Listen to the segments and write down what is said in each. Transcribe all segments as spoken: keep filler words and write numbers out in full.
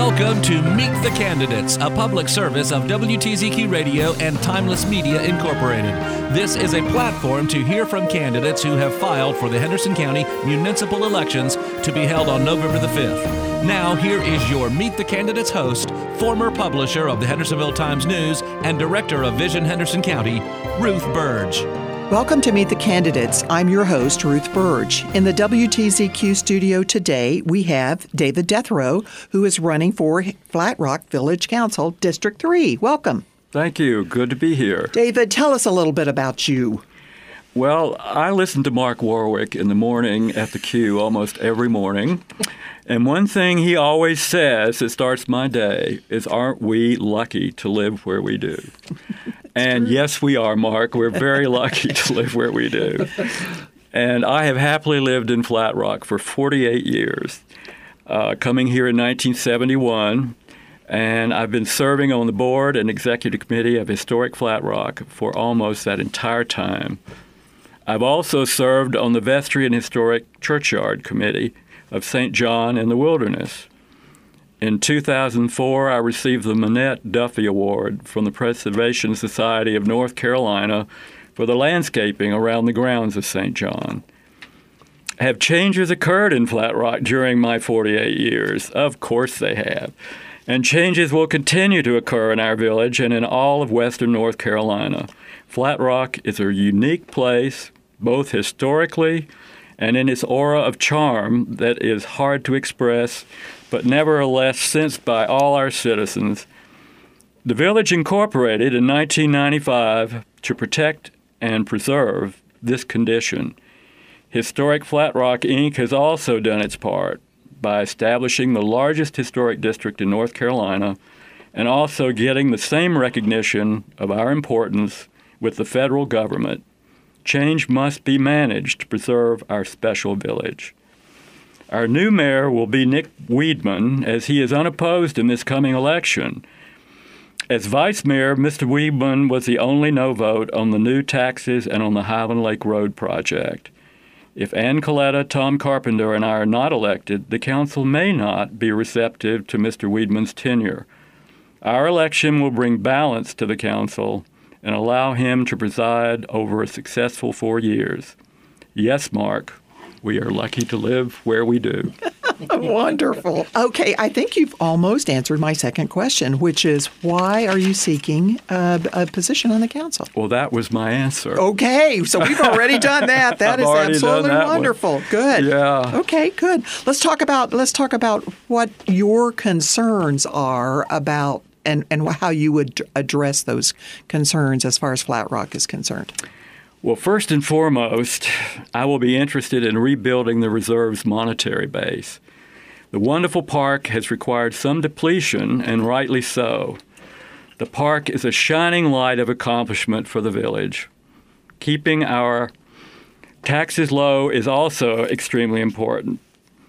Welcome to Meet the Candidates, a public service of W T Z Q Radio and Timeless Media Incorporated. This is a platform to hear from candidates who have filed for the Henderson County municipal elections to be held on November the fifth. Now, here is your Meet the Candidates host, former publisher of the Hendersonville Times-News and director of Vision Henderson County, Ruth Burge. Welcome to Meet the Candidates. I'm your host, Ruth Burge. In the W T Z Q studio today, we have David Deathrow, who is running for Flat Rock Village Council, District three. Welcome. Thank you. Good to be here. David, tell us a little bit about you. Well, I listen to Mark Warwick in the morning at the Q almost every morning. And one thing he always says that starts my day is, aren't we lucky to live where we do? And yes, we are, Mark. We're very lucky to live where we do. And I have happily lived in Flat Rock for forty-eight years, uh, coming here in nineteen seventy-one. And I've been serving on the board and executive committee of Historic Flat Rock for almost that entire time. I've also served on the Vestry and Historic Churchyard Committee of Saint John in the Wilderness. In two thousand four, I received the Manette Duffy Award from the Preservation Society of North Carolina for the landscaping around the grounds of Saint John. Have changes occurred in Flat Rock during my forty-eight years? Of course they have. And changes will continue to occur in our village and in all of western North Carolina. Flat Rock is a unique place, both historically and in its aura of charm that is hard to express, but nevertheless sensed by all our citizens. The village incorporated in nineteen ninety-five to protect and preserve this condition. Historic Flat Rock, Incorporated has also done its part by establishing the largest historic district in North Carolina and also getting the same recognition of our importance with the federal government. Change must be managed to preserve our special village. Our new mayor will be Nick Weedman, as he is unopposed in this coming election. As vice mayor, Mister Weedman was the only no vote on the new taxes and on the Highland Lake Road project. If Ann Coletta, Tom Carpenter, and I are not elected, the council may not be receptive to Mister Weedman's tenure. Our election will bring balance to the council and allow him to preside over a successful four years. Yes, Mark, we are lucky to live where we do. Wonderful. Okay, I think you've almost answered my second question, which is, why are you seeking a, a position on the council? Well, that was my answer. Okay, so we've already done that. That is absolutely wonderful. One. Good. Yeah. Okay, good. Let's talk about let's talk about what your concerns are about and, and how you would address those concerns as far as Flat Rock is concerned. Well, first and foremost, I will be interested in rebuilding the reserve's monetary base. The wonderful park has required some depletion, and rightly so. The park is a shining light of accomplishment for the village. Keeping our taxes low is also extremely important.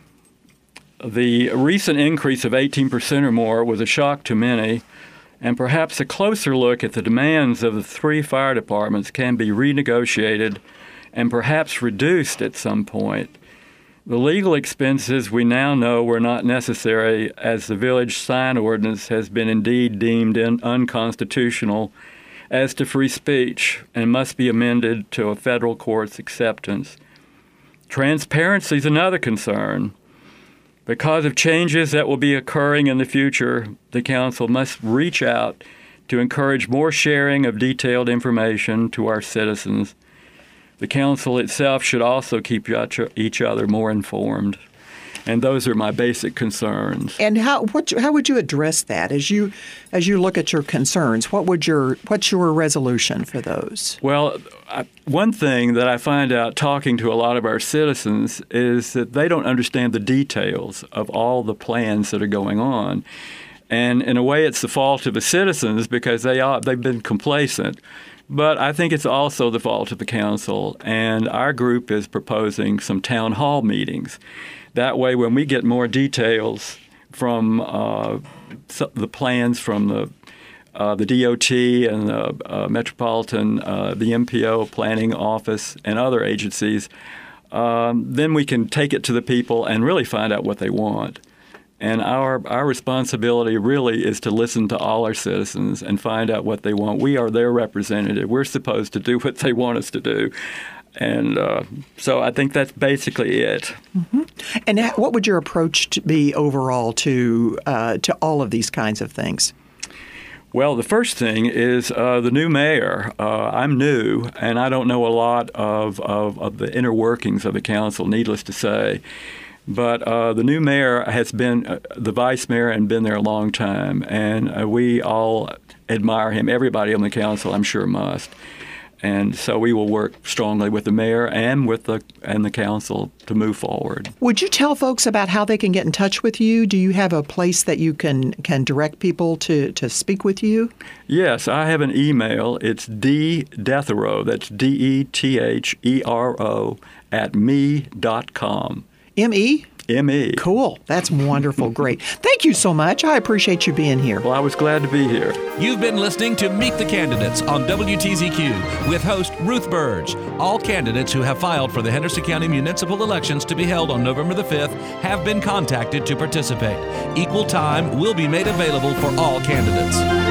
The recent increase of eighteen percent or more was a shock to many, and perhaps a closer look at the demands of the three fire departments can be renegotiated and perhaps reduced at some point. The legal expenses we now know were not necessary, as the village sign ordinance has been indeed deemed in unconstitutional as to free speech and must be amended to a federal court's acceptance. Transparency is another concern. Because of changes that will be occurring in the future, the council must reach out to encourage more sharing of detailed information to our citizens. The council itself should also keep each other more informed. And those are my basic concerns. And how what how would you address that as you as you look at your concerns? What would your what's your resolution for those? Well, I, one thing that I find out talking to a lot of our citizens is that they don't understand the details of all the plans that are going on. And in a way, it's the fault of the citizens because they are, they've been complacent. But I think it's also the fault of the council. And our group is proposing some town hall meetings. That way, when we get more details from uh, the plans from the uh, the D O T and the uh, Metropolitan, uh, the M P O Planning Office, and other agencies, um, then we can take it to the people and really find out what they want. And our our responsibility really is to listen to all our citizens and find out what they want. We are their representative. We're supposed to do what they want us to do. And uh, so I think that's basically it. Mm-hmm. And what would your approach to be overall to uh, to all of these kinds of things? Well, the first thing is uh, the new mayor. Uh, I'm new, and I don't know a lot of, of, of the inner workings of the council, needless to say. But uh, the new mayor has been uh, the vice mayor and been there a long time, and uh, we all admire him. Everybody on the council, I'm sure, must. And so we will work strongly with the mayor and with the and the council to move forward. Would you tell folks about how they can get in touch with you? Do you have a place that you can, can direct people to, to speak with you? Yes, I have an email. It's ddethero, that's D E T H E R O, at me dot com. M E? M E. Cool. That's wonderful. Great. Thank you so much. I appreciate you being here. Well, I was glad to be here. You've been listening to Meet the Candidates on W T Z Q with host Ruth Burge. All candidates who have filed for the Henderson County municipal elections to be held on November the fifth have been contacted to participate. Equal time will be made available for all candidates.